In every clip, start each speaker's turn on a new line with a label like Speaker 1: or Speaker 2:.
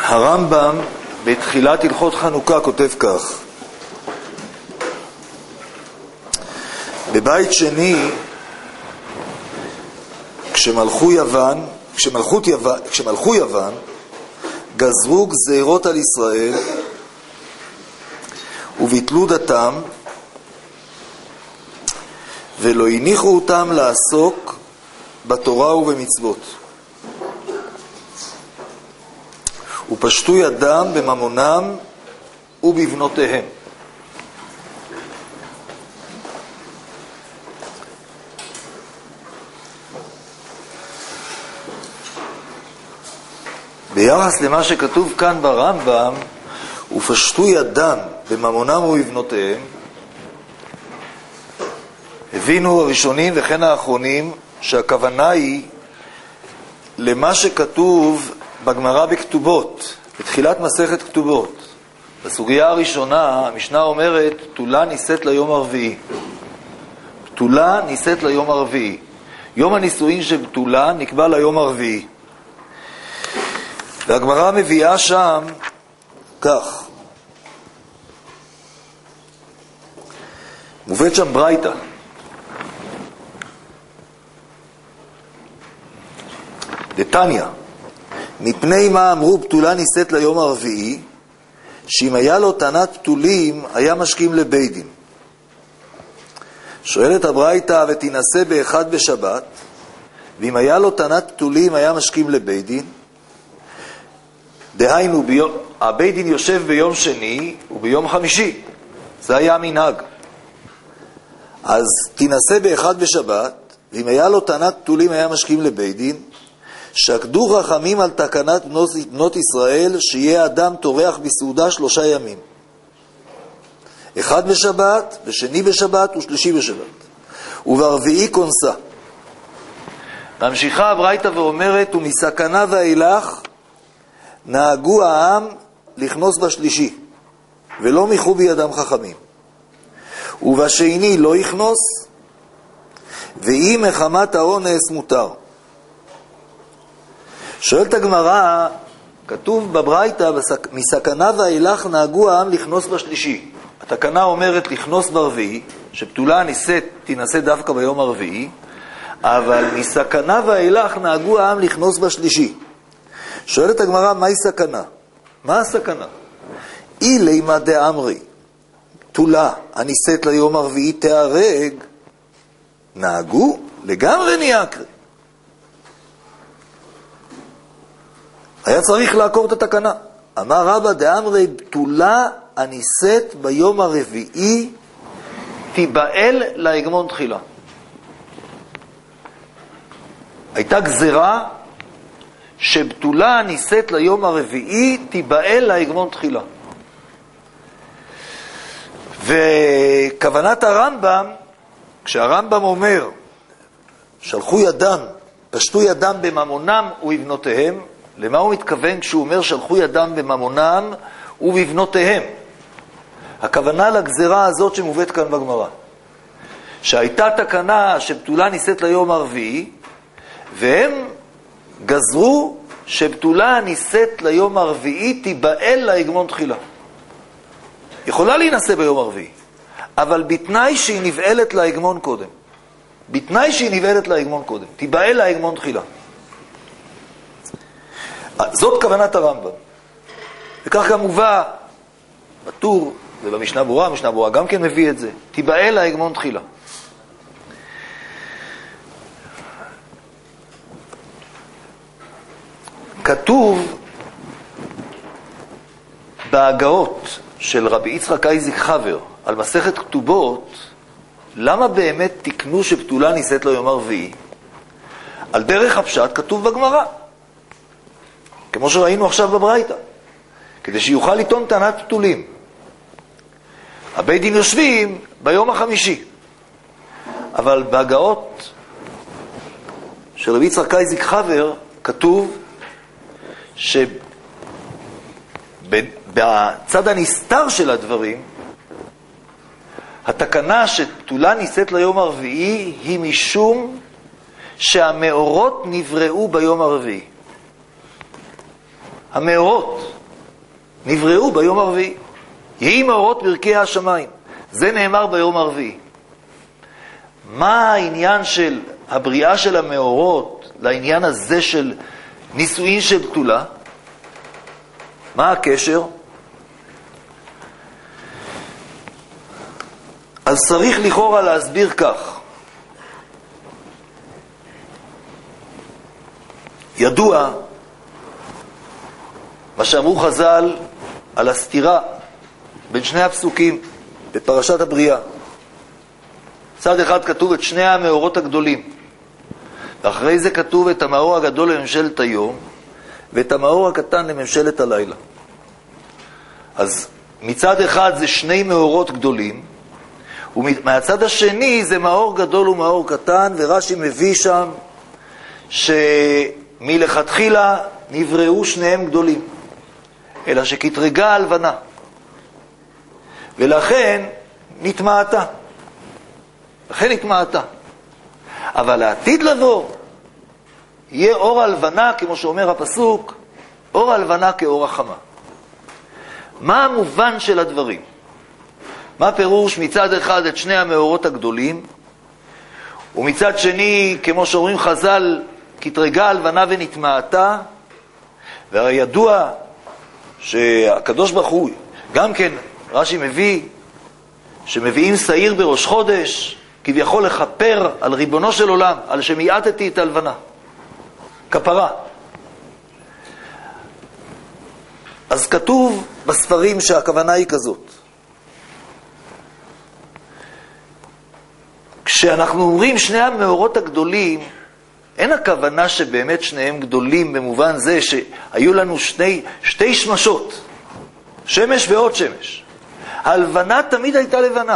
Speaker 1: הרמב"ם בתחילת הלכות חנוכה כותב כך: בבית שני, כשמלכו יוון גזרו גזירות על ישראל וביטלו דתם ולא הניחו אותם לעסוק בתורה ובמצוות, ופשטו ידם בממונם ובבנותיהם. ביחס למה שכתוב כאן ברמב"ם, ופשטו ידם בממונם ובבנותיהם, הבינו הראשונים וכן האחרונים שהכוונה היא למה שכתוב בגמרא בכתובות, בתחילת מסכת כתובות. בסוגיה הראשונה המשנה אומרת פתולה נישאת ליום הרביעי. פתולה נישאת ליום הרביעי. יום הנישואין של פתולה נקבע ליום הרביעי. והגמרא מביאה שם כך, מובאת שם ברייתא. דתניא, מפני מה אמרו פתולה נישאת ליום הרביעי? שאם היה לו טענת פתולים היה משכים לבית דין. שואלת הברייתא, ותינשא באחד בשבת, ואם היה לו טענת פתולים היה משכים לבית דין? דהיינו, הבית דין יושב ביום שני וביום חמישי, זה היה המנהג. אז תינשא באחד בשבת, ואם היה לו טענת פתולים היה משכים לבית דין. שקדו חכמים על תקנת בנות ישראל שיהיה אדם תורח בסעודה 3 ימים, אחד בשבת ושני בשבת ושלישי בשבת, וברביעי כונסה. ממשיכה הברייתא ואומרת, ומסכנה ואילך נהגו העם לכנוס בשלישי, ולא מיחו בידם חכמים, ובשני לא יכנוס, ואם מחמת האונס מותר. שואלת הגמרא, כתוב בברייתא, מסכנה ואילך נהגו העם לכנוס בשלישי. התקנה אומרת לכנוס ברביעי, שפתולה תינשא דווקא ביום הרביעי, אבל מסכנה ואילך נהגו העם לכנוס בשלישי. שואלת הגמרא, מהי סכנה? מה הסכנה? אילימה דאמרי, פתולה הנישאת ליום הרביעי תיהרג, נהגו לגמרי נייקרי. היה צריך לעקור את התקנה. אמר רבא דאמרי, פתולה הנישאת ביום הרביעי תיבעל להגמון תחילה. הייתה גזרה שבתולה הנישאת ליום הרביעי תיבעל להגמון תחילה. וכוונת הרמב"ם, כשהרמב"ם אומר שלחו ידם, פשטו ידם בממונם ובבנותיהם, למה הוא מתכוון כשהוא אומר שלחו ידם בממונם ובבנותיהם? הכוונה לגזרה הזאת שמובאת כאן בגמרא, שהייתה תקנה שבתולה נישאת ליום הרביעי, והם גזרו שבתולה נישאת ליום הרביעי תיבעל להגמון תחילה. יכולה להינשא ביום הרביעי, אבל בתנאי שהיא נבעלת להגמון קודם. בתנאי שהיא נבעלת להגמון קודם, תיבעל להגמון תחילה. זאת כוונת הרמב"ם. וכך גם מובא בטור ובמשנה ברורה, המשנה ברורה גם כן מביא את זה, תיבעל להגמון תחילה. כתוב בהגאות של רבי יצחק אייזיק חבר על מסכת כתובות, למה באמת תקנו שפתולה נישאת ליום הרביעי? על דרך הפשט כתוב בגמרא, כמו שראינו עכשיו בברייתא, כדי שיוכל לטעון טענת פתולים. הבית דין יושבים ביום החמישי, אבל בהגאות של רבי יצחק אייזיק חבר כתוב שבצד הנסתר של הדברים, התקנה שפתולה נישאת ליום הרביעי היא משום שהמאורות נבראו ביום הרביעי. המאורות, נבראו ביום הרביעי. יהי מאורות ברכי השמיים. זה נאמר ביום הרביעי. מה העניין של הבריאה של המאורות לעניין הזה של נישואין של בתולה? מה הקשר? אז צריך לכאורה להסביר כך. ידוע מה שאמרו חז"ל על הסתירה בין שני הפסוקים בפרשת הבריאה. צד אחד כתוב את שני המאורות הגדולים, ואחרי זה כתוב את המאור הגדול לממשלת היום ואת המאור הקטן לממשלת הלילה. אז מצד אחד זה שני מאורות גדולים, ומהצד השני זה מאור גדול ומאור קטן, ורש"י מביא שם שמלכתחילה נבראו שניהם גדולים, אלא שכתרגה הלבנה, ולכן נתמעתה. אבל לעתיד לבוא יהיה אור הלבנה, כמו שאומר הפסוק, אור הלבנה כאור החמה. מה המובן של הדברים? מה פירוש מצד אחד את שני המאורות הגדולים, ומצד שני, כמו שאומרים חז"ל, כתרגה הלבנה ונתמעתה? והרי ידוע שהקדוש ברוך הוא, גם כן רש"י מביא, שמביאים שעיר בראש חודש, כביכול לכפר על ריבונו של עולם, על שמיעטתי את הלבנה. כפרה. אז כתוב בספרים שהכוונה היא כזאת. כשאנחנו אומרים שני המאורות הגדולים, אין הכוונה שבאמת שניהם גדולים במובן זה שהיו לנו שתי שמשות, שמש ועוד שמש. הלבנה תמיד הייתה לבנה.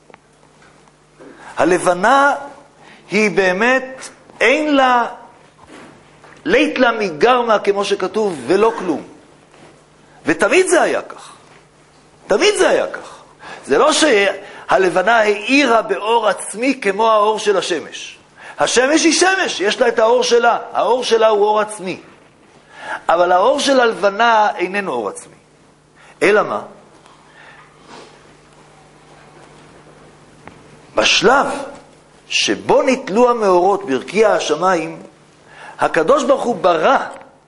Speaker 1: הלבנה היא באמת, אין לה לית לה מגרמה כמו שכתוב, ולא כלום. ותמיד זה היה כך. תמיד זה היה כך. זה לא שהלבנה האירה באור עצמי כמו האור של השמש. השמש היא שמש, יש לה את האור שלה. האור שלה הוא אור עצמי. אבל האור של הלבנה איננו אור עצמי. אלא מה? בשלב שבו נתלו המאורות ברכי השמיים, הקדוש ברוך הוא ברא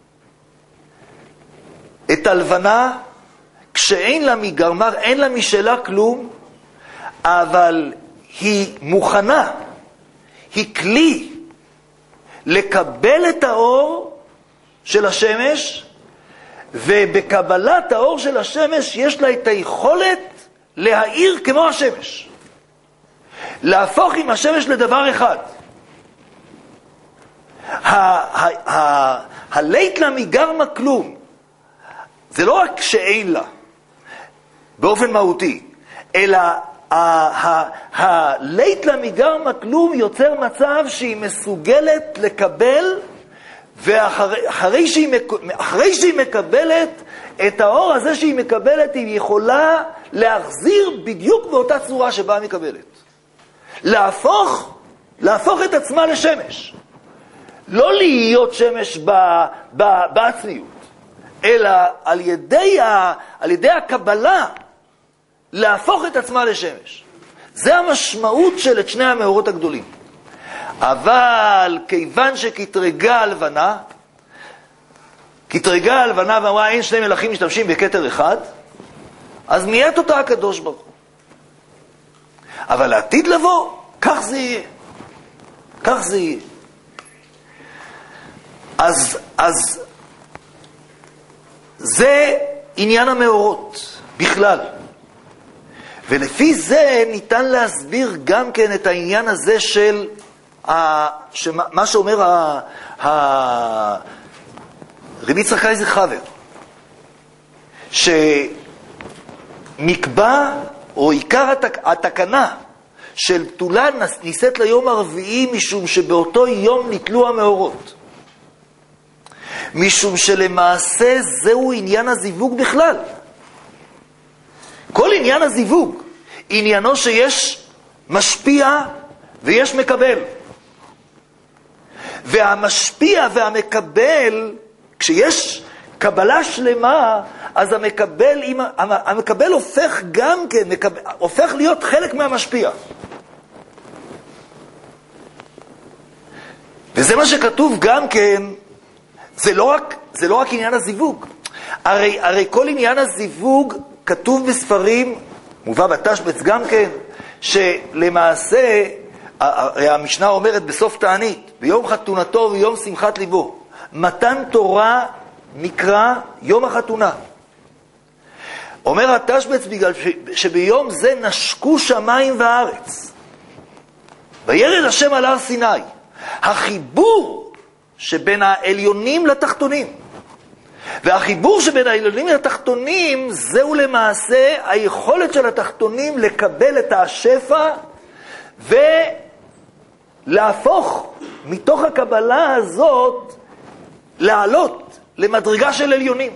Speaker 1: את הלבנה כשאין לה מגרמה, אין לה משלה כלום, אבל היא מוכנה, היא כלי לקבל את האור של השמש, ובקבלת האור של השמש יש לה את היכולת להאיר כמו השמש, להפוך עם השמש לדבר אחד. הלית לה מגרמה כלום, זה לא רק שאין לה באופן מהותי, אלא הלית לה מגרמה כלום יוצר מצב שהיא מסוגלת לקבל, ואחרי שהיא מקבלת את האור הזה שהיא מקבלת, היא יכולה להחזיר בדיוק באותה צורה שבה היא מקבלת. להפוך את עצמה לשמש. לא להיות שמש בעצמיות, אלא על ידי הקבלה להפוך את עצמה לשמש. זה המשמעות של את שני המאורות הגדולים. אבל כיוון שכתרגה הלבנה ואמרה אין שני מלכים משתמשים בכתר אחד, אז מיית אותה הקדוש ברוך הוא. אבל לעתיד לבוא, כך זה יהיה. כך זה יהיה. אז זה עניין המאורות בכלל. ולפי זה ניתן להסביר גם כן את העניין הזה של מה שאומר רבי יצחק אייזר חבר, שנקבע או עיקר התקנה של בתולה נישאת ליום הרביעי משום שבאותו יום נתלו המאורות, משום שלמעשה זהו עניין הזיווג בכלל. כל עניין הזיווג עניינו שיש משפיע ויש מקבל, והמשפיע והמקבל, קבלה שלמה, אז המקבל הופך גם כן, הופך להיות חלק מהמשפיע. וזה מה שכתוב גם כן, זה לא רק עניין הזיווג. הרי כל עניין הזיווג כתוב בספרים, מובא בתשבץ גם כן, שלמעשה, הרי המשנה אומרת בסוף תענית, ביום חתונתו ויום שמחת ליבו, מתן תורה נקרא יום החתונה. אומר התשבץ בגלל שביום זה נשקו שמיים וארץ. וירד השם על הר סיני. החיבור שבין העליונים לתחתונים. והחיבור שבין העליונים לתחתונים זהו למעשה היכולת של התחתונים לקבל את השפע ולהפוך מתוך הקבלה הזאת לעלות למדרגה של עליונים.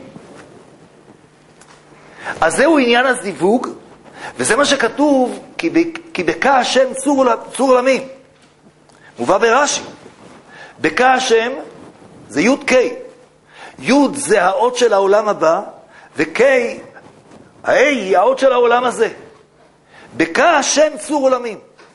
Speaker 1: אז זהו עניין הזיווג, וזה מה שכתוב, כי בקע השם צור עולמים. מובא ברש"י. בקע השם זה י' ק'. י' זה האות של העולם הבא, וק' היא האות של העולם הזה. בקע השם צור עולמים.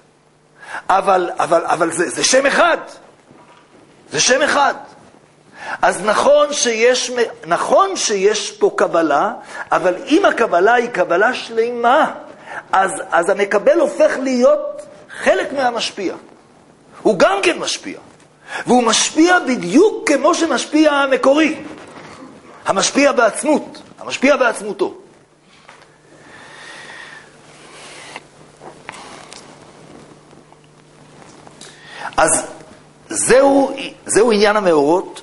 Speaker 1: אבל זה שם אחד. זה שם אחד. אז נכון שיש פה קבלה, אבל אם הקבלה היא קבלה שלמה, אז המקבל הופך להיות חלק מהמשפיע. הוא גם כן משפיע. והוא משפיע בדיוק כמו שמשפיע המקורי. המשפיע בעצמות. המשפיע בעצמותו. אז זהו עניין המאורות,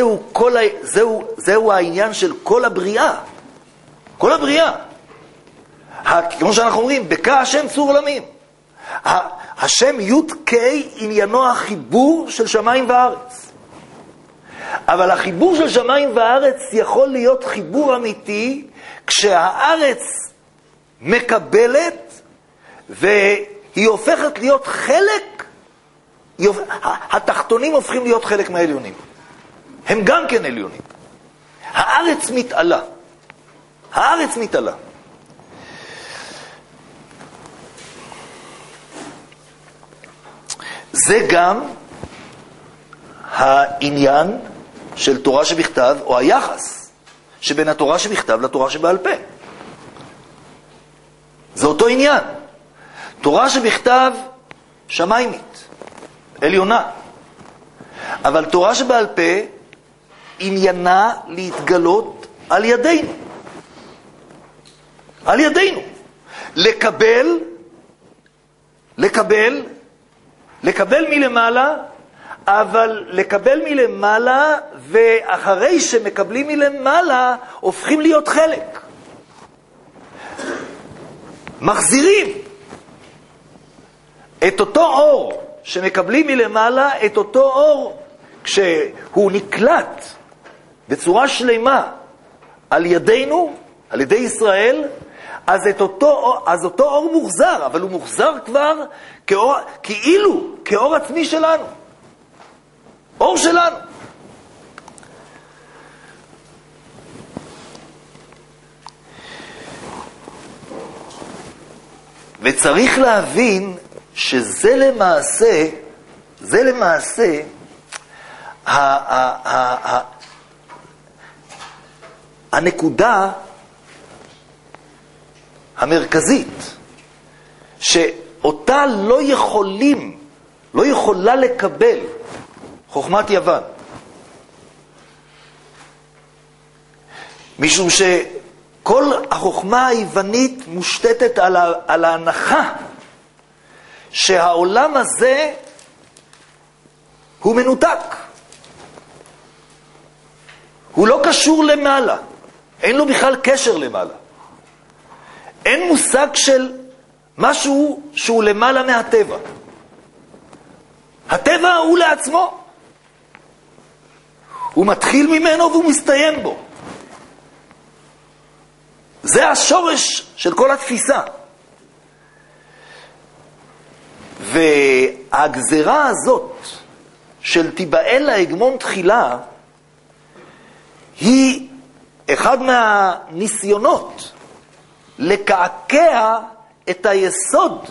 Speaker 1: זהו העניין של כל הבריאה. כל הבריאה. כמו שאנחנו אומרים, בקע השם צור עולמים. השם י' ק' עניינו החיבור של שמיים וארץ. אבל החיבור של שמיים וארץ יכול להיות חיבור אמיתי כשהארץ מקבלת והיא הופכת להיות חלק, התחתונים הופכים להיות חלק מהעליונים. הם גם כן עליונים. הארץ מתעלה. הארץ מתעלה. זה גם העניין של תורה שבכתב, או היחס שבין התורה שבכתב לתורה שבעל פה. זה אותו עניין. תורה שבכתב שמיימית, עליונה. אבל תורה שבעל פה עניינה להתגלות על ידינו. על ידינו. לקבל מלמעלה, אבל לקבל מלמעלה, ואחרי שמקבלים מלמעלה, הופכים להיות חלק. מחזירים את אותו אור שמקבלים מלמעלה, את אותו אור, כשהוא נקלט בצורה שלמה על ידינו, על ידי ישראל, אז אותו אור מוחזר, אבל הוא מוחזר כבר כאילו כאור עצמי שלנו. אור שלנו. וצריך להבין שזה למעשה הנקודה המרכזית, שאותה לא יכולה לקבל חוכמת יוון. משום שכל החוכמה היוונית מושתתת על ההנחה שהעולם הזה הוא מנותק. הוא לא קשור למעלה. אין לו בכלל קשר למעלה. אין מושג של משהו שהוא למעלה מהטבע. הטבע הוא לעצמו. הוא מתחיל ממנו והוא מסתיים בו. זה השורש של כל התפיסה. והגזרה הזאת של תיבאל להגמון תחילה, היא אחד מהניסיונות לקעקע את היסוד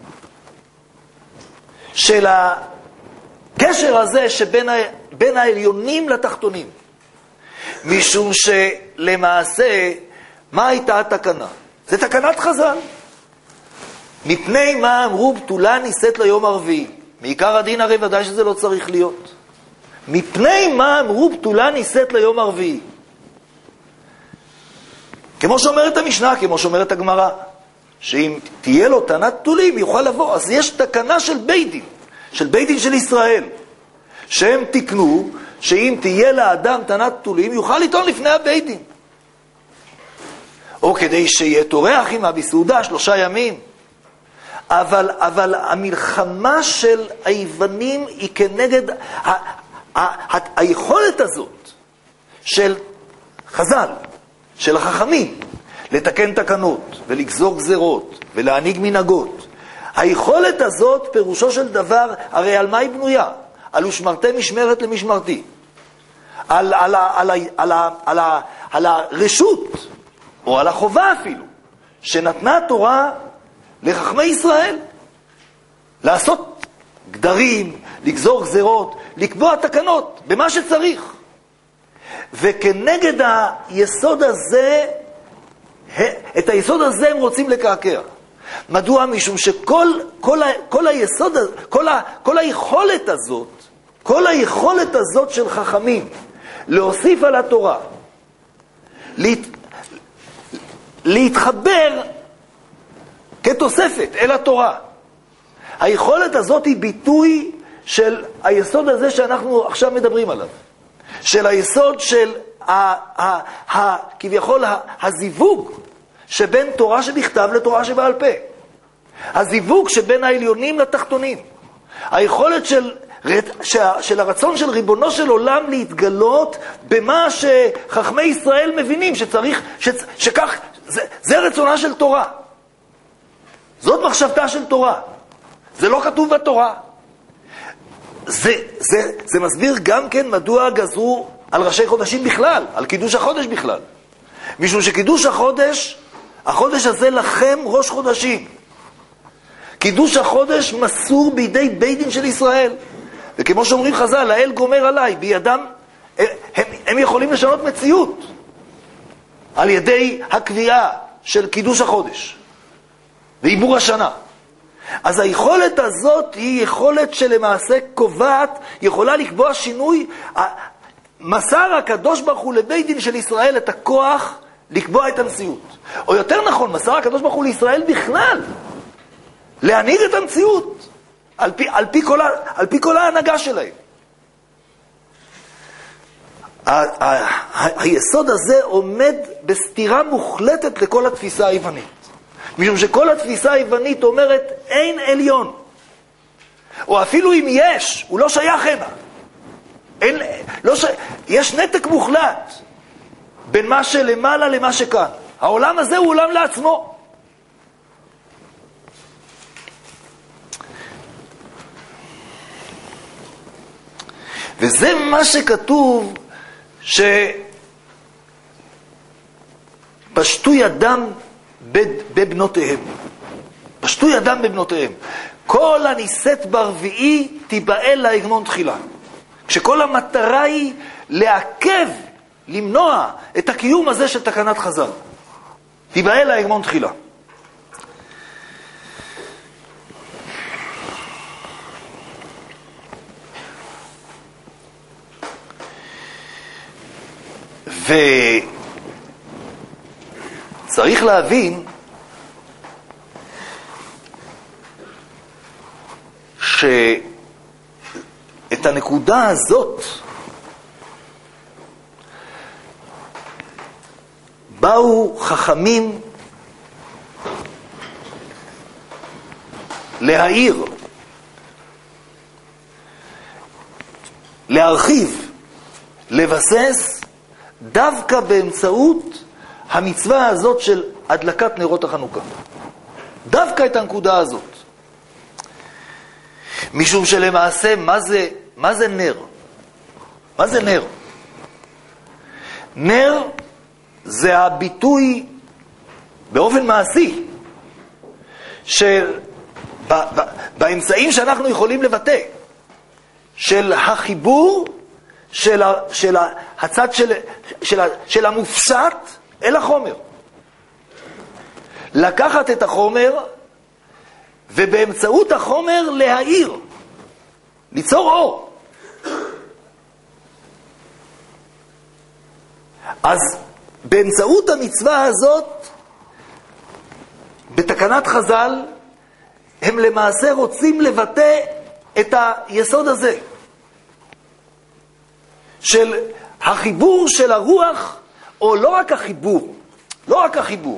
Speaker 1: של הקשר הזה שבין העליונים לתחתונים. משום שלמעשה, מה הייתה התקנה? זה תקנת חז"ל. מפני מה אמרו בתולה נישאת ליום הרביעי? מעיקר הדין הרי ודאי שזה לא צריך להיות. מפני מה אמרו בתולה נישאת ליום הרביעי? כמו שאומרת המשנה, כמו שאומרת הגמרא, שאם תהיה לו טענת בתולים יוכל לבוא. אז יש תקנה של בית דין של ישראל, שהם תקנו שאם תהיה לאדם טענת בתולים יוכל לטעון לפני הבית דין. או כדי שיהיה טורח עמה בסעודה 3 ימים. אבל המלחמה של היוונים היא כנגד היכולת הזאת של חז"ל, של החכמים, לתקן תקנות ולגזור גזרות ולהנהיג מנהגות. היכולת הזאת פירושו של דבר, הרי על מה היא בנויה? על ושמרתי משמרת למשמרתי. על הרשות, או על החובה אפילו, שנתנה התורה לחכמי ישראל. לעשות גדרים, לגזור גזרות, לקבוע תקנות, במה שצריך. וכנגד היסוד הזה, את היסוד הזה הם רוצים לקעקע. מדוע? משום שכל היסוד, כל היכולת הזאת של חכמים להוסיף על התורה, להתחבר כתוספת אל התורה, היכולת הזאת היא ביטוי של היסוד הזה שאנחנו עכשיו מדברים עליו, של היסוד של כביכול הזיווג שבין תורה שבכתב לתורה שבעל פה, הזיווג שבין העליונים לתחתונים, היכולת של הרצון של ריבונו של עולם להתגלות במה שחכמי ישראל מבינים שצריך, שכך, זה רצונה של תורה. זאת מחשבתה של תורה. זה לא כתוב בתורה. זה מסביר גם כן מדוע גזרו על ראשי חודשים בכלל, על קידוש החודש בכלל. משום שקידוש החודש הזה לכם ראש חודשים. קידוש החודש מסור בידי בית דין של ישראל. וכמו שאומרים חז"ל, האל גומר עליי, בידם, הם יכולים לשנות מציאות על ידי הקביעה של קידוש החודש ועיבור השנה. אז היכולת הזאת היא יכולת שלמעשה קובעת, יכולה לקבוע שינוי. מסר הקדוש ברוך הוא לבית דין של ישראל את הכוח לקבוע את המציאות. או יותר נכון, מסר הקדוש ברוך הוא לישראל בכלל להנהיג את המציאות על פי כל ההנהגה שלהם. היסוד הזה עומד בסתירה מוחלטת לכל התפיסה היוונית. משום שכל התפיסה היוונית אומרת אין עליון. או אפילו אם יש, הוא לא שייך הנה. יש נתק מוחלט בין מה שלמעלה למה שכאן. העולם הזה הוא עולם לעצמו. וזה מה שכתוב שפשטו ידם בבנותיהם. פשטו ידם בבנותיהם. כל הנישאת ברביעי תיבאל להגמון תחילה. כשכל המטרה היא לעכב, למנוע את הקיום הזה של תקנת חז"ל. תיבאל להגמון תחילה. וצריך להבין שאת הנקודה הזאת באו חכמים להעיר, להרחיב, לבסס דווקא באמצעות המצווה הזאת של הדלקת נרות החנוכה. דווקא את הנקודה הזאת. משום שלמעשה, מה זה נר? מה זה נר? נר זה הביטוי באופן מעשי של באמצעים שאנחנו יכולים לבטא של החיבור של הצד של המופשט אל החומר. לקחת את החומר ובאמצעות החומר להאיר, ליצור אור. אז באמצעות המצווה הזאת, בתקנת חז"ל, הם למעשה רוצים לבטא את היסוד הזה של החיבור של הרוח, או לא רק החיבור,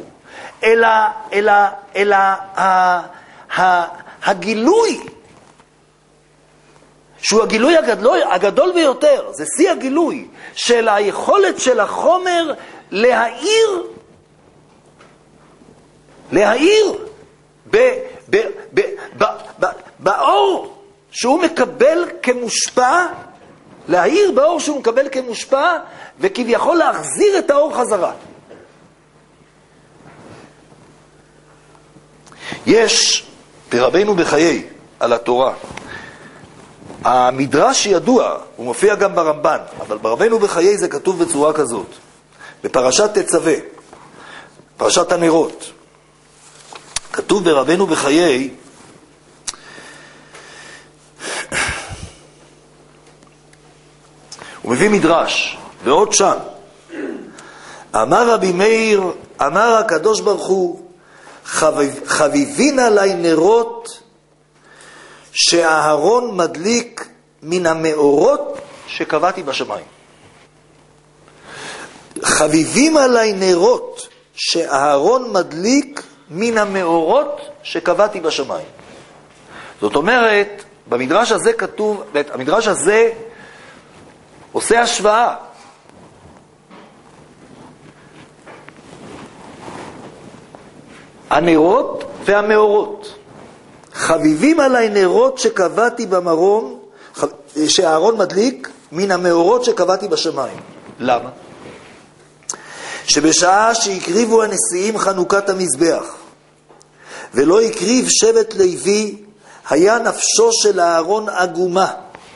Speaker 1: אלא הגילוי, שהוא הגילוי הגדול ביותר, זה שיא הגילוי של היכולת של החומר להאיר באור שהוא מקבל כמושפע, להאיר באור שהוא מקבל כמושפע, וכביכול להחזיר את האור חזרה. יש ברבינו בחיי על התורה, המדרש ידוע, הוא מופיע גם ברמב"ן, אבל ברבינו בחיי זה כתוב בצורה כזאת, בפרשת תצווה, פרשת הנרות, כתוב ברבינו בחיי, הוא מביא מדרש, ועוד שם, אמר רבי מאיר, אמר הקדוש ברוך הוא, חביבין עלי נרות שהאהרון מדליק מן המאורות שקבעתי בשמיים. חביבים עלי נרות שהאהרון מדליק מן המאורות שקבעתי בשמיים. זאת אומרת, במדרש הזה כתוב, המדרש הזה עושה השוואה. הנרות והמאורות. חביבים עלי נרות שקבעתי במרום, שהאהרון מדליק מן המאורות שקבעתי בשמיים. למה? שבשעה שהקריבו הנשיאים חנוכת המזבח, ולא הקריב שבט לוי, היה נפשו של אהרון עגומה.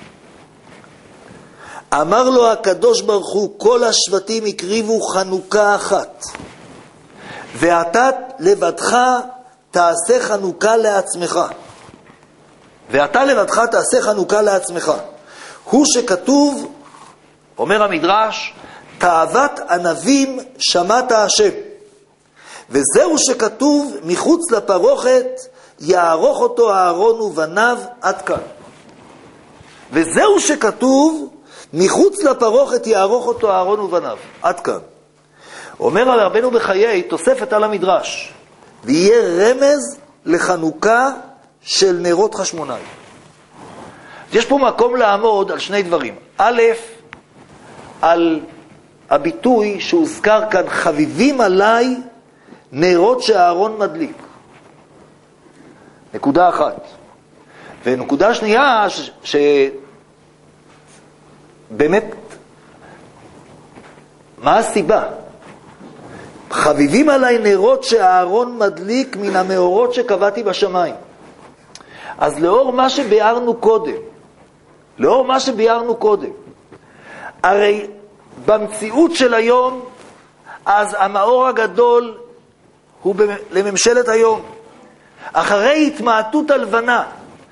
Speaker 1: אמר לו הקדוש ברוך הוא, כל השבטים הקריבו חנוכה אחת, ואתה לבדך תעשה חנוכה לעצמך. ואתה לבדך תעשה חנוכה לעצמך. הוא שכתוב, אומר המדרש, תאוות ענבים שמעת השם. וזהו שכתוב, מחוץ לפרוכת יערוך אותו אהרון ובניו, עד כאן. וזהו שכתוב, מחוץ לפרוכת יערוך אותו אהרון ובניו, עד כאן. אומר על רבנו בחיי, תוספת על המדרש, ויהיה רמז לחנוכה של נרות חשמונאי. יש פה מקום לעמוד על שני דברים. א', על הביטוי שהוזכר כאן, חביבים עליי נרות שהאהרון מדליק. נקודה אחת. ונקודה שנייה, באמת, מה הסיבה? חביבים עליי נרות שהאהרון מדליק מן המאורות שקבעתי בשמיים. אז לאור מה שביארנו קודם, הרי במציאות של היום, אז המאור הגדול הוא לממשלת היום. אחרי התמעטות הלבנה,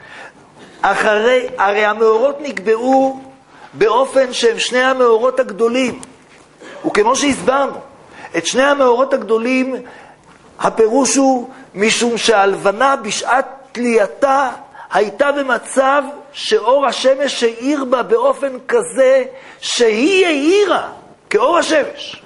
Speaker 1: הרי המאורות נקבעו באופן שהם שני המאורות הגדולים. וכמו שהסברנו, את שני המאורות הגדולים, הפירוש הוא משום שהלבנה בשעת תלייתה הייתה במצב שאור השמש האיר בה באופן כזה שהיא האירה כאור השמש.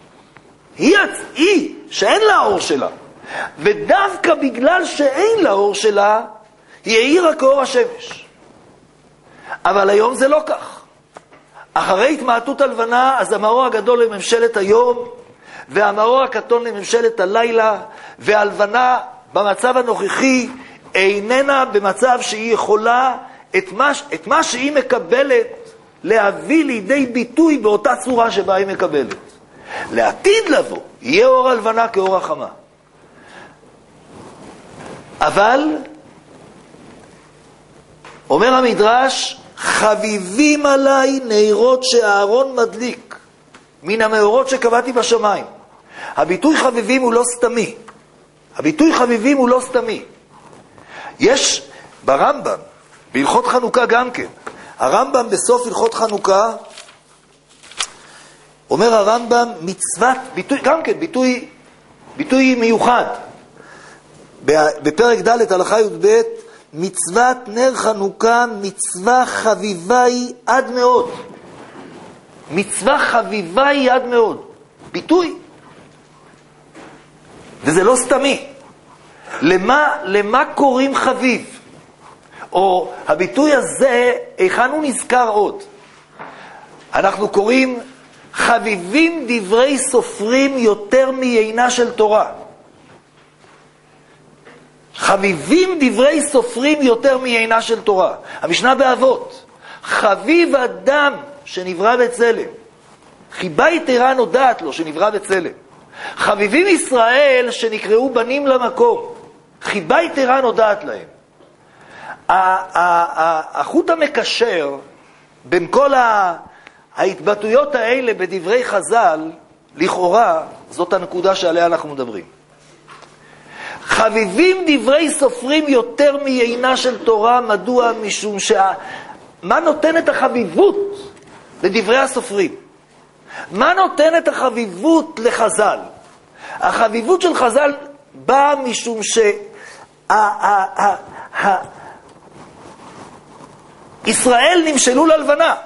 Speaker 1: היא שאין לה אור שלה. ודווקא בגלל שאין לה אור שלה, היא האירה כאור השמש. אבל היום זה לא כך. אחרי התמעטות הלבנה, אז המאור הגדול לממשלת היום, והמאור הקטון לממשלת הלילה, והלבנה במצב הנוכחי איננה במצב שהיא יכולה את מה שהיא מקבלת להביא לידי ביטוי באותה צורה שבה היא מקבלת. לעתיד לבוא, יהיה אור הלבנה כאור החמה. אבל, אומר המדרש, חביבים עליי נרות שהארון מדליק, מן המאורות שקבעתי בשמיים. הביטוי חביבים הוא לא סתמי. הביטוי חביבים הוא לא סתמי. יש ברמב"ם, בהלכות חנוכה גם כן, הרמב"ם בסוף הלכות חנוכה, אומר הרמב"ם מצוות, ביטוי, גם כן, ביטוי מיוחד. בפרק ד' הלכה י"ב, מצוות נר חנוכה, מצווה חביבה היא עד מאוד. מצווה חביבה היא עד מאוד. ביטוי. וזה לא סתמי. למה קוראים חביב? או הביטוי הזה, היכן הוא נזכר עוד? אנחנו קוראים חביבים דברי סופרים יותר מיינה של תורה. חביבים דברי סופרים יותר מיינה של תורה. המשנה באבות, חביב אדם שנברא בצלם, חיבה יתרה נודעת לו שנברא בצלם. חביבים ישראל שנקראו בנים למקום, חיבה יתרה נודעת להם. החוט המקשר בין כל ההתבטאויות האלה בדברי חז"ל, לכאורה, זאת הנקודה שעליה אנחנו מדברים. חביבים דברי סופרים יותר מיינה של תורה, מדוע? משום מה נותן את החביבות לדברי הסופרים? מה נותן את החביבות לחז"ל? החביבות של חז"ל באה משום ישראל נמשלו ללבנה.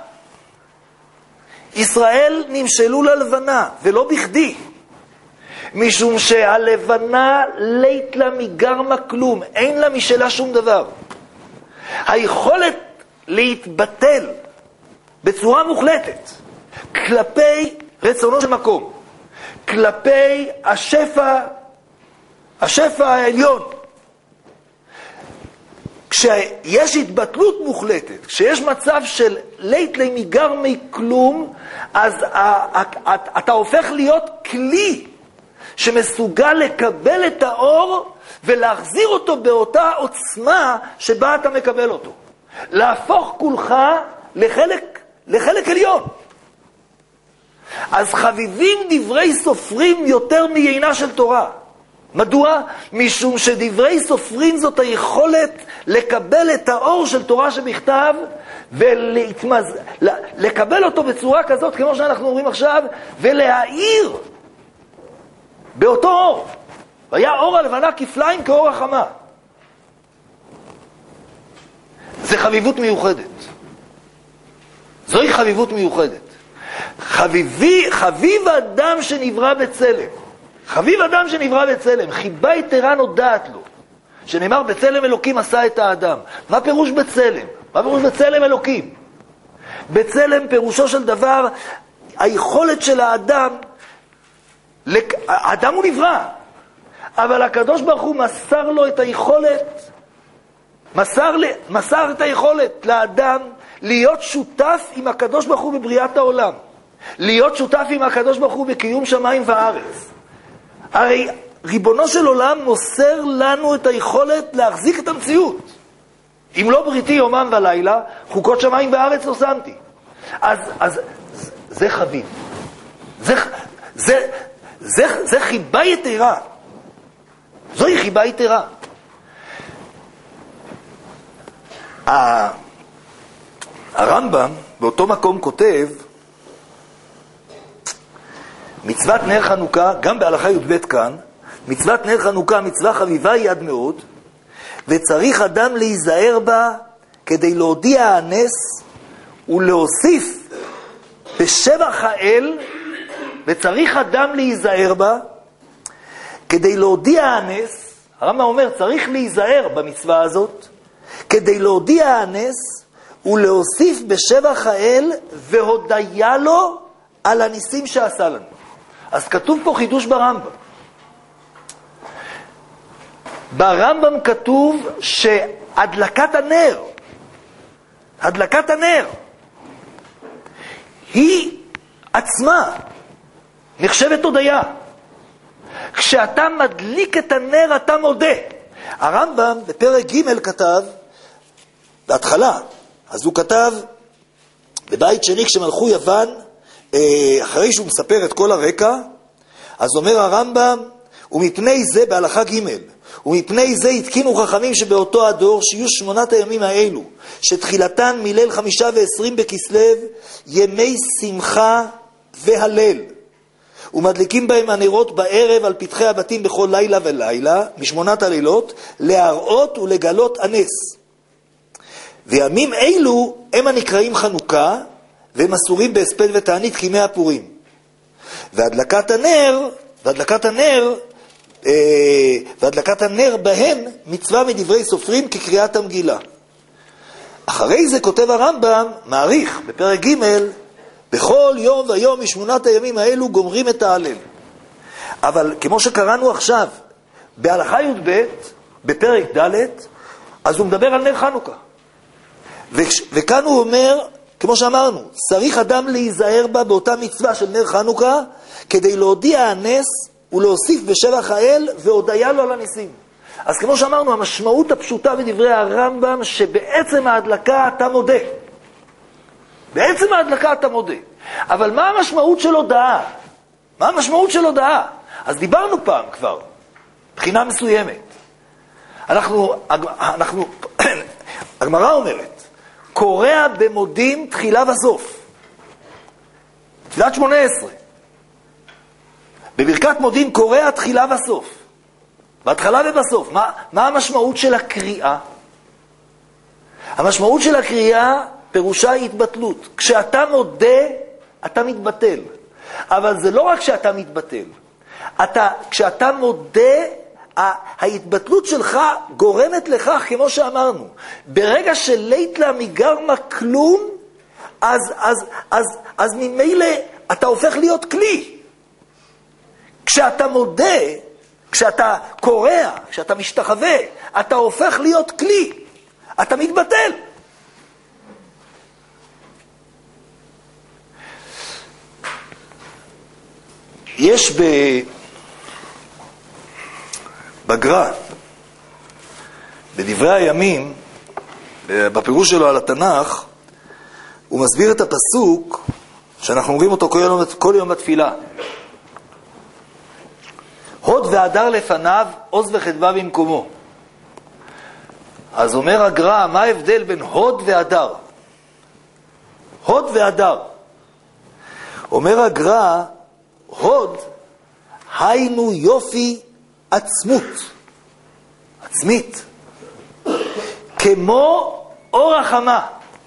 Speaker 1: ישראל נמשלו ללבנה, ולא בכדי. משום שהלבנה לית לה מגרמה כלום, אין לה משלה שום דבר. היכולת להתבטל בצורה מוחלטת כלפי רצונו של מקום, כלפי השפע העליון. כשיש התבטלות מוחלטת, כשיש מצב של לית לה מגרמה כלום, אז אתה הופך להיות כלי שמסוגל לקבל את האור ולהחזיר אותו באותה עוצמה שבה אתה מקבל אותו. להפוך כולך לחלק עליון. אז חביבים דברי סופרים יותר מיינה של תורה. מדוע? משום שדברי סופרים זאת היכולת לקבל את האור של תורה שבכתב ולקבל אותו בצורה כזאת כמו שאנחנו אומרים עכשיו, ולהאיר באותו אור. והיה אור הלבנה כפליים כאור החמה. זה חביבות מיוחדת. זוהי חביבות מיוחדת. חביב אדם שנברא בצלם. חביב אדם שנברא בצלם. חיבה יתרה נודעת לו. שנאמר בצלם אלוקים עשה את האדם. מה פירוש בצלם? מה פירוש בצלם אלוקים? בצלם פירושו של דבר היכולת של האדם, האדם הוא נברא, אבל הקדוש ברוך הוא מסר לו את היכולת, מסר את היכולת לאדם להיות שותף עם הקדוש ברוך הוא בבריאת העולם, להיות שותף עם הקדוש ברוך הוא בקיום שמיים וארץ. הרי ריבונו של עולם מוסר לנו את היכולת להחזיק את המציאות. אם לא בריתי יומם ולילה, חוקות שמיים וארץ לא שמתי. אז זה חביב. זה חיבה יתרה. זוהי חיבה יתרה. הרמב"ם באותו מקום כותב, מצוות נר חנוכה, גם בהלכה י"ב כאן, מצוות נר חנוכה, מצווה חביבה היא עד מאוד, וצריך אדם להיזהר בה כדי להודיע הנס ולהוסיף בשבח האל, וצריך אדם להיזהר בה כדי להודיע הנס. הרמב"ם אומר צריך להיזהר במצווה הזאת כדי להודיע הנס ולהוסיף בשבח האל והודיה לו על הניסים שעשה לנו. אז כתוב פה חידוש ברמב"ם. ברמב"ם כתוב שהדלקת הנר היא עצמה נחשבת הודיה. כשאתה מדליק את הנר אתה מודה. הרמב"ם בפרק ג' כתב, בהתחלה, אז הוא כתב, בבית שני כשמלכו יוון, אחרי שהוא מספר את כל הרקע, אז אומר הרמב"ם, ומפני זה בהלכה ג' ומפני זה התקינו חכמים שבאותו הדור שיהיו 8 הימים האלו, שתחילתן מליל 5 ו20 בכסלו, ימי שמחה והלל, ומדליקים בהם הנרות בערב על פתחי הבתים בכל לילה ולילה, מ8 הלילות, להראות ולגלות הנס. וימים אלו הם הנקראים חנוכה, והם אסורים בהספד ותענית כימי הפורים. והדלקת הנר בהן מצווה מדברי סופרים כקריאת המגילה. אחרי זה כותב הרמב"ם, מעריך בפרק ג' בכל יום ויום מ8 הימים האלו גומרים את ההלל. אבל כמו שקראנו עכשיו, בהלכה י"ב, בפרק ד', אז הוא מדבר על נר חנוכה. וכאן הוא אומר, כמו שאמרנו, צריך אדם להיזהר בה באותה מצווה של נר חנוכה, כדי להודיע הנס ולהוסיף בשבח האל והודיה לו על הניסים. אז כמו שאמרנו, המשמעות הפשוטה בדברי הרמב"ם, שבעצם ההדלקה אתה מודה. בעצם ההדלקה אתה מודה. אבל מה המשמעות של הודעה? מה המשמעות של הודעה? אז דיברנו פעם כבר, בחינה מסוימת. הגמרא אומרת, קורא במודים תחילה וסוף. תפילת 18. בברכת מודים קורא תחילה וסוף. בהתחלה ובסוף. מה המשמעות של הקריאה? המשמעות של הקריאה פירושה התבטלות. כשאתה מודה, אתה מתבטל. אבל זה לא רק שאתה מתבטל. כשאתה מודה, ההתבטלות שלך גורמת לכך, כמו שאמרנו, ברגע שלית לה מגרמה כלום, אז ממילא אתה הופך להיות כלי. כשאתה מודה, כשאתה קורא, כשאתה משתחווה, אתה הופך להיות כלי. אתה מתבטל. יש בגר"א, בדברי הימים, בפירוש שלו על התנ"ך, הוא מסביר את הפסוק שאנחנו אומרים אותו כל יום בתפילה. הוד והדר לפניו, עוז וחדווה במקומו. אז אומר הגר"א, מה ההבדל בין הוד והדר? הוד והדר. אומר הגר"א, הוד היינו יופי עצמית, כמו אור החמה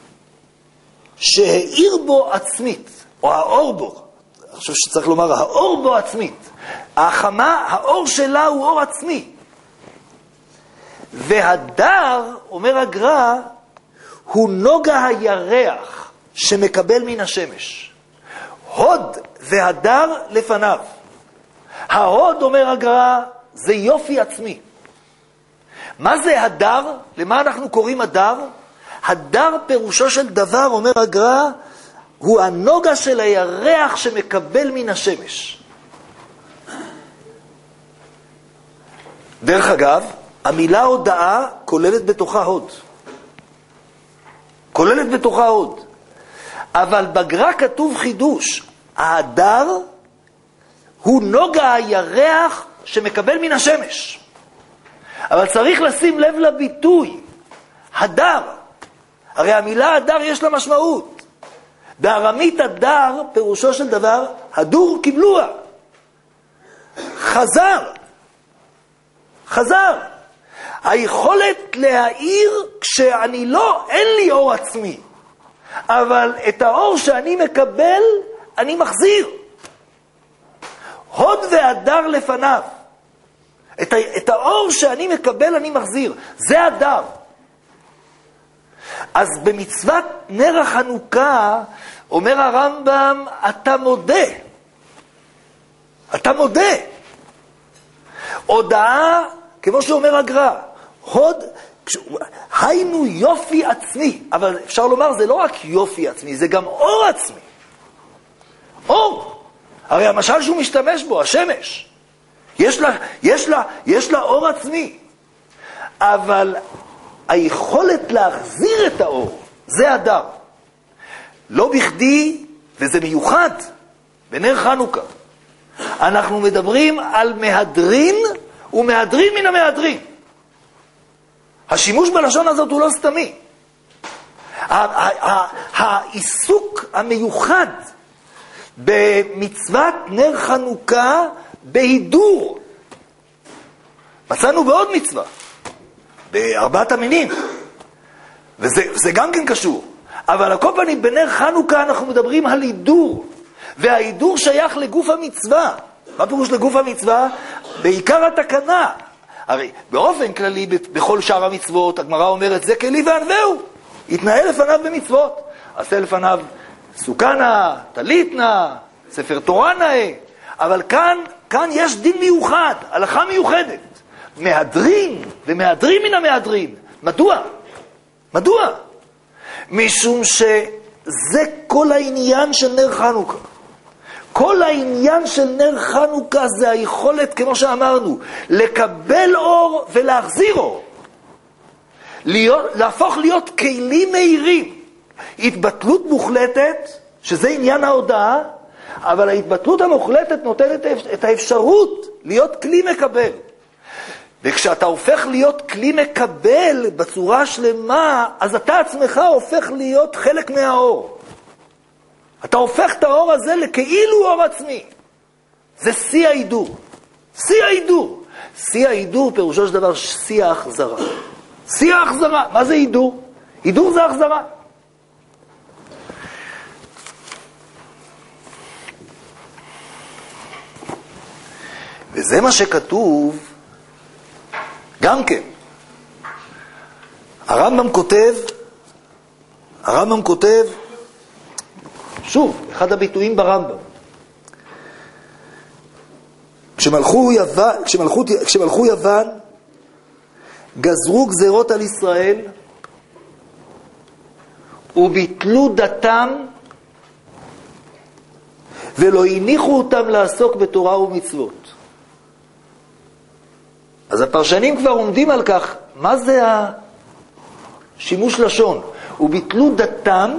Speaker 1: שהאיר בו עצמית, או האור בו, אני חושב שצריך לומר האור בו עצמית. החמה, האור שלה הוא אור עצמי. והדר, אומר הגר"א, הוא נוגה הירח שמקבל מן השמש. הוד והדר לפניו. ההוד, אומר הגר"א, זה יופי עצמי. מה זה הדר? למה אנחנו קוראים הדר? הדר פירושו של דבר, אומר הגר"א, הוא הנוגה של הירח שמקבל מן השמש. דרך אגב, המילה הודעה כוללת בתוכה הוד. כוללת בתוכה הוד. אבל בגר"א כתוב חידוש. ההדר הוא נוגה הירח שמקבל מן השמש. אבל צריך לשים לב לביטוי. הדר. הרי המילה הדר יש לה משמעות. בארמית הדר פירושו של דבר, הדור קיבלוה. חזר. היכולת להאיר כשאני לא, אין לי אור עצמי. אבל את האור שאני מקבל, אני מחזיר. הוד והדר לפניו. את האור שאני מקבל, אני מחזיר. זה הדר. אז במצוות נר החנוכה, אומר הרמב"ם, אתה מודה. אתה מודה. הודעה, כמו שאומר הגר"א, הוד, היינו יופי עצמי. אבל אפשר לומר, זה לא רק יופי עצמי, זה גם אור עצמי. אור. הרי המשל שהוא משתמש בו, השמש, יש לה אור עצמי, אבל היכולת להחזיר את האור, זה הדר. לא בכדי, וזה מיוחד, בנר חנוכה, אנחנו מדברים על מהדרין ומהדרין מן המהדרין. השימוש בלשון הזאת הוא לא סתמי. העיסוק המיוחד במצוות נר חנוכה בהידור, מצאנו בעוד מצווה, בארבעת המינים, וזה גם כן קשור. אבל על כל פנים, בנר חנוכה אנחנו מדברים על הידור, וההידור שייך לגוף המצווה. מה פירוש לגוף המצווה? בעיקר התקנה. הרי באופן כללי, בכל שאר המצוות, הגמרא אומרת, זה כלי וענווהו. יתנהל לפניו במצוות. עשה לפניו סוכנה, תליתנה, ספר תורה נאה. אבל כאן יש דין מיוחד, הלכה מיוחדת. מהדרין ומהדרין מן המהדרין. מדוע? מדוע? משום שזה כל העניין של נר חנוכה. כל העניין של נר חנוכה זה היכולת, כמו שאמרנו, לקבל אור ולהחזיר אור. להפוך להיות כלים מהירים. התבטלות מוחלטת, שזה עניין ההודעה, אבל ההתבטלות המוחלטת נותנת את האפשרות להיות כלי מקבל. וכשאתה הופך להיות כלי מקבל בצורה שלמה, אז אתה עצמך הופך להיות חלק מהאור. אתה הופך את האור הזה לכאילו אור עצמי. זה שיא ההידור. שיא ההידור. שיא ההידור פירושו של דבר שיא ההחזרה. שיא ההחזרה. מה זה הידור? הידור זה החזרה. וזה מה שכתוב גם כן. הרמב"ם כותב, שוב, אחד הביטויים ברמב"ם. כשמלכו יוון, גזרו גזרות על ישראל, וביטלו דתם, ולא הניחו אותם לעסוק בתורה ומצוות. אז הפרשנים כבר עומדים על כך, מה זה השימוש לשון? וביטלו דתם,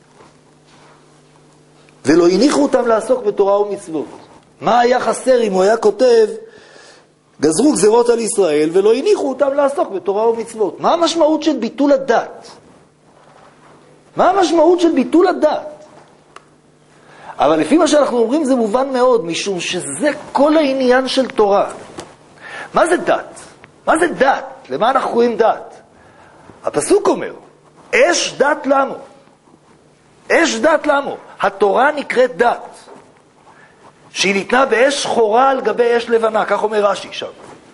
Speaker 1: ולא הניחו אותם לעסוק בתורה ומצוות. מה היה חסר אם הוא היה כותב, גזרו גזרות על ישראל, ולא הניחו אותם לעסוק בתורה ומצוות? מה המשמעות של ביטול הדת? מה המשמעות של ביטול הדת? אבל לפי מה שאנחנו אומרים זה מובן מאוד, משום שזה כל העניין של תורה. מה זה דת? מה זה דת? למה אנחנו קוראים דת? הפסוק אומר, אש דת לנו. אש דת לנו. התורה נקראת דת. שהיא ניתנה באש שחורה על גבי אש לבנה, כך אומר רש"י שם.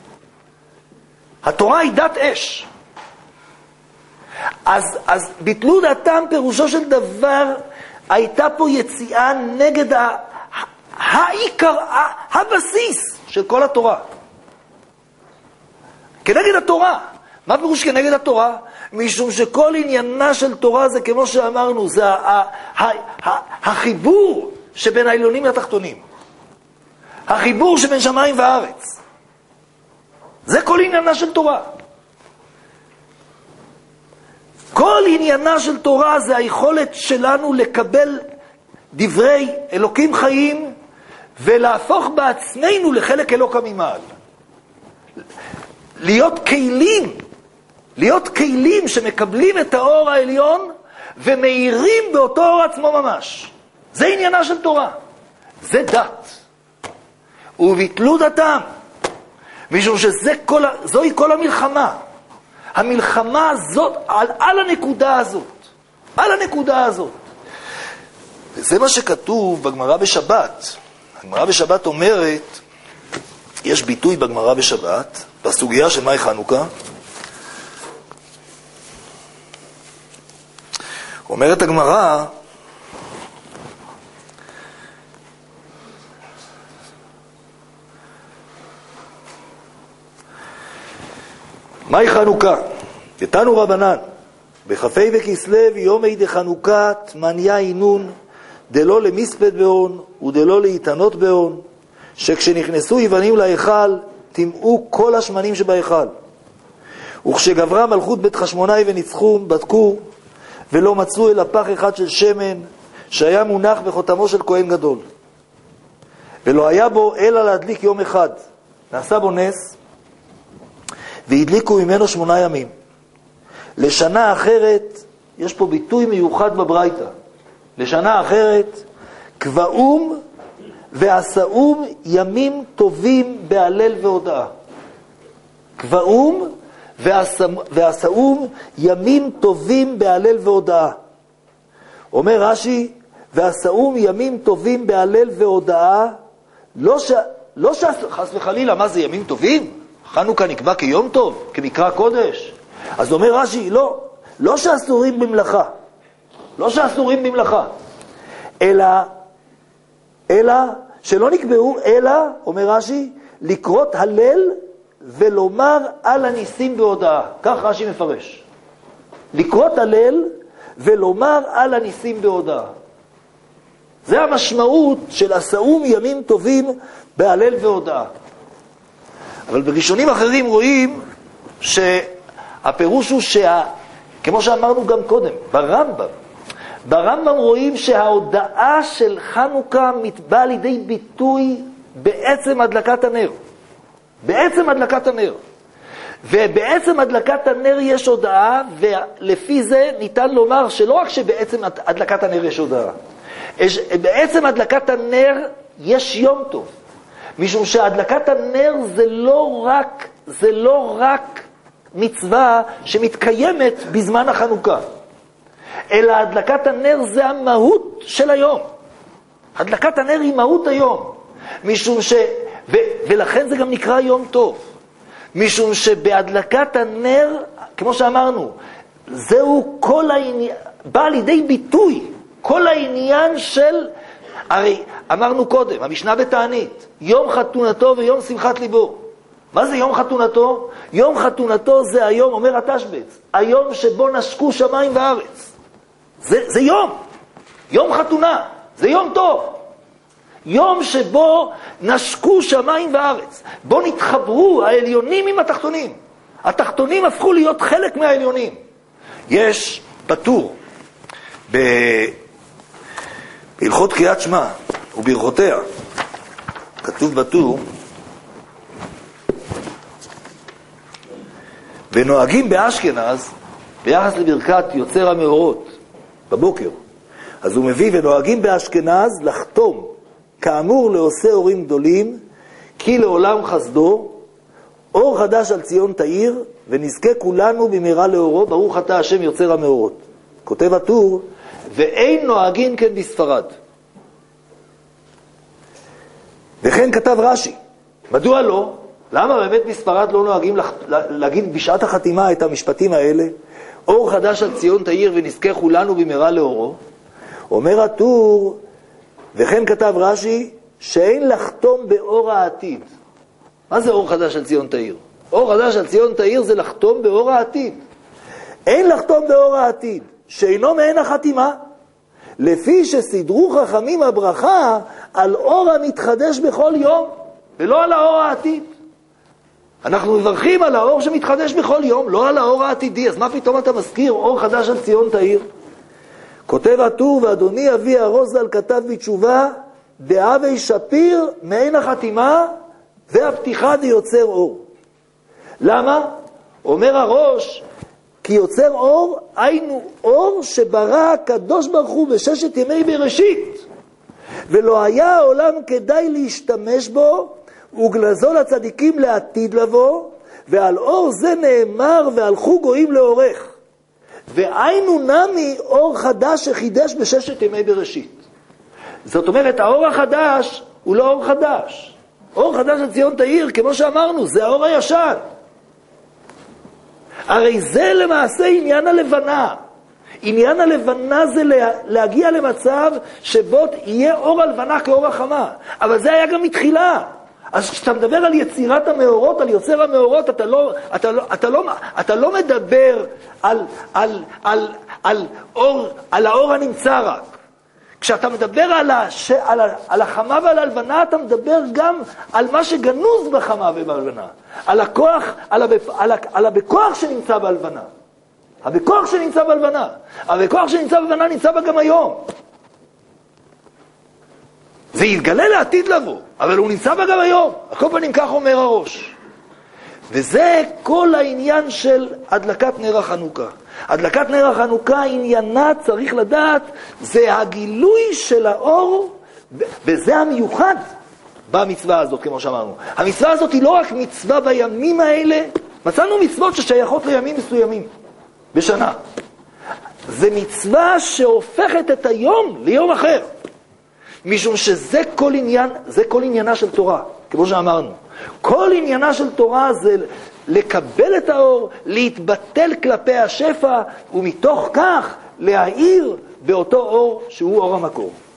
Speaker 1: התורה היא דת אש. אז ביטלו דתם פירושו של דבר, הייתה פה יציאה נגד העיקר, הבסיס של כל התורה. כנגד התורה. מה פירוש כנגד התורה? משום שכל עניינה של תורה זה, כמו שאמרנו, זה החיבור שבין העליונים לתחתונים. החיבור שבין שמיים וארץ. זה כל עניינה של תורה. כל עניינה של תורה זה היכולת שלנו לקבל דברי אלוקים חיים ולהפוך בעצמנו לחלק אלוקה ממעל. להיות כלים שמקבלים את האור העליון ומאירים באותו אור עצמו ממש. זה עניינה של תורה. זה דת. וביטלו דתם. משום שזוהי כל המלחמה. המלחמה הזאת על הנקודה הזאת. על הנקודה הזאת. וזה מה שכתוב בגמרא בשבת. הגמרא בשבת אומרת, יש ביטוי בגמרא בשבת, בסוגיה של מהי חנוכה. אומרת הגמרא, מהי חנוכה? תתנו רבנן, בכ"ה בכסלו יומי דחנוכה תמניה אינון, דלא למספד בהון ודלא להתענות בהון, שכשנכנסו יוונים להיכל, תמאו כל השמנים שבהיכל. וכשגברה מלכות בית חשמונאי וניצחו, בדקו, ולא מצאו אלא פח אחד של שמן, שהיה מונח בחותמו של כהן גדול. ולא היה בו אלא להדליק יום אחד. נעשה בו נס, והדליקו ממנו 8 ימים. לשנה אחרת, יש פה ביטוי מיוחד בברייתא. לשנה אחרת, קבעום ועשאום ימים טובים בהלל והודאה. קבעום ועשאום ימים טובים בהלל והודאה. אומר רש"י, ועשאום ימים טובים בהלל והודאה, לא חס וחלילה, מה זה ימים טובים? חנוכה נקבע כיום טוב, כמקרא קודש. אז אומר רש"י, לא שאסורים במלאכה, לא שאסורים במלאכה, אלא שלא נקבעו, אלא, אומר רש"י, לקרות הלל ולומר על הניסים בהודאה. כך רש"י מפרש. לקרות הלל ולומר על הניסים בהודאה. זה המשמעות של עשאום ימים טובים בהלל והודאה. אבל בראשונים אחרים רואים שהפירוש הוא כמו שאמרנו גם קודם, ברמב"ם רואים שההודאה של חנוכה באה לידי ביטוי בעצם הדלקת הנר. בעצם הדלקת הנר. ובעצם הדלקת הנר יש הודאה, ולפי זה ניתן לומר שלא רק שבעצם הדלקת הנר יש הודאה, בעצם הדלקת הנר יש יום טוב. משום שהדלקת הנר זה לא רק מצווה שמתקיימת בזמן החנוכה, אלא הדלקת הנר זה המהות של היום. הדלקת הנר היא מהות היום. משום ולכן זה גם נקרא יום טוב. משום שבהדלקת הנר, כמו שאמרנו, זהו כל העניין, בא לידי ביטוי, כל העניין של, הרי אמרנו קודם, המשנה בתענית, יום חתונתו ויום שמחת ליבו. מה זה יום חתונתו? יום חתונתו זה היום, אומר התשבץ, היום שבו נשקו שמיים וארץ. זה יום חתונה, זה יום טוב. יום שבו נשקו שמיים וארץ. בו נתחברו העליונים עם התחתונים. התחתונים הפכו להיות חלק מהעליונים. יש בטור, בהלכות קריאת שמע וברכותיה, כתוב בטור, ונוהגים באשכנז ביחס לברכת יוצר המאורות בבוקר. אז הוא מביא, ונוהגים באשכנז לחתום כאמור לעושה אורים גדולים, כי לעולם חסדו, אור חדש על ציון תאיר, ונזכה כולנו במהרה לאורו, ברוך אתה השם יוצר המאורות. כותב הטור, ואין נוהגים כן בספרד. וכן כתב רש"י, מדוע לא? למה באמת בספרד לא נוהגים להגיד בשעת החתימה את המשפטים האלה? אור חדש על ציון תאיר ונזכה כולנו במהרה לאורו. אומר הטור, וכן כתב רש"י, שאין לחתום באור העתיד. מה זה אור חדש על ציון תאיר? אור חדש על ציון תאיר זה לחתום באור העתיד. אין לחתום באור העתיד, שאינו מעין החתימה, לפי שסידרו חכמים הברכה על אור המתחדש בכל יום, ולא על האור העתיד. אנחנו מברכים על האור שמתחדש בכל יום, לא על האור העתידי. אז מה פתאום אתה מזכיר אור חדש על ציון תאיר? כותב הטור, ואדוני אבי הרוזל כתב בתשובה, דאבי שפיר מעין החתימה והפתיחה דיוצר אור. למה? אומר הראש, כי יוצר אור, היינו אור שברא הקדוש ברוך הוא בששת ימי בראשית, ולא היה העולם כדאי להשתמש בו, וגלזו לצדיקים לעתיד לבוא, ועל אור זה נאמר, והלכו גויים לאורך. והיינו נמי אור חדש שחידש בששת ימי בראשית. זאת אומרת, האור החדש הוא לא אור חדש. אור חדש על ציון תאיר, כמו שאמרנו, זה האור הישן. הרי זה למעשה עניין הלבנה. עניין הלבנה זה להגיע למצב שבו יהיה אור הלבנה כאור החמה. אבל זה היה גם מתחילה. אז כשאתה מדבר על יצירת המאורות, על יוצר המאורות, אתה לא מדבר על האור הנמצא רק.
Speaker 2: כשאתה מדבר על החמה ועל הלבנה, אתה מדבר גם על מה שגנוז בחמה ובהלבנה. על הכוח, על הבכוח שנמצא בהלבנה. הבכוח שנמצא בהלבנה. הבכוח שנמצא בהלבנה נמצא בה גם היום. זה יתגלה לעתיד לבוא, אבל הוא נמצא בה גם היום. הכל פנים כך אומר הראש. וזה כל העניין של הדלקת נר החנוכה. הדלקת נר החנוכה, עניינה, צריך לדעת, זה הגילוי של האור, וזה המיוחד במצווה הזאת, כמו שאמרנו. המצווה הזאת היא לא רק מצווה בימים האלה, מצאנו מצוות ששייכות לימים מסוימים בשנה. זה מצווה שהופכת את היום ליום אחר, משום שזה כל עניין, זה כל עניינה של תורה, כמו שאמרנו. כל עניינה של תורה זה לקבל את האור, להתבטל כלפי השפע, ומתוך כך להאיר באותו אור שהוא אור המקור.